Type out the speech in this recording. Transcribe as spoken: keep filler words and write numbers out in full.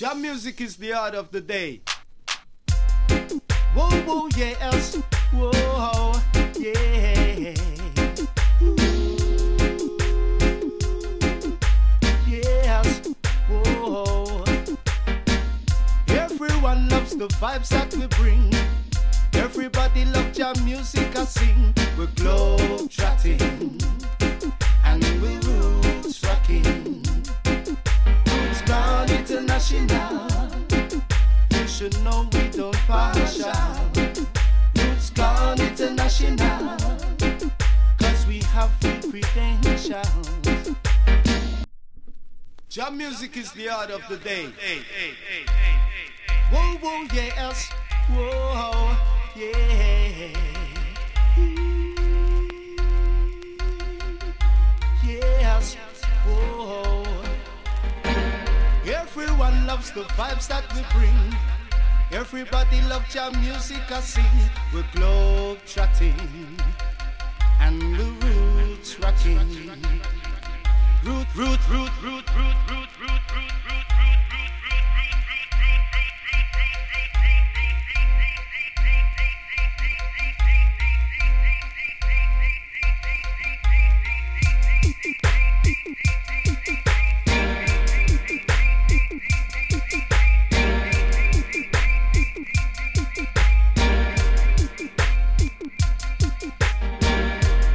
Jam music is the art of the day. Whoa, whoa, yes. Whoa, yeah. Yes. Whoa. Everyone loves the vibes that we bring. Everybody loves jam music I sing. We're globe trotting and we're roots rocking. Roots gone international. You should know we don't partial. Roots gone international. Cause we have full credentials. Jam music is the art of the day. Hey, hey, hey, hey, hey. Whoa, whoa, yes. Whoa, yeah. Yes. Whoa. Everyone loves the vibes that we bring. Everybody loves jam music I sing. We're globe trotting and the roots rocking. Root, root, root, root, root, root, root, root, root.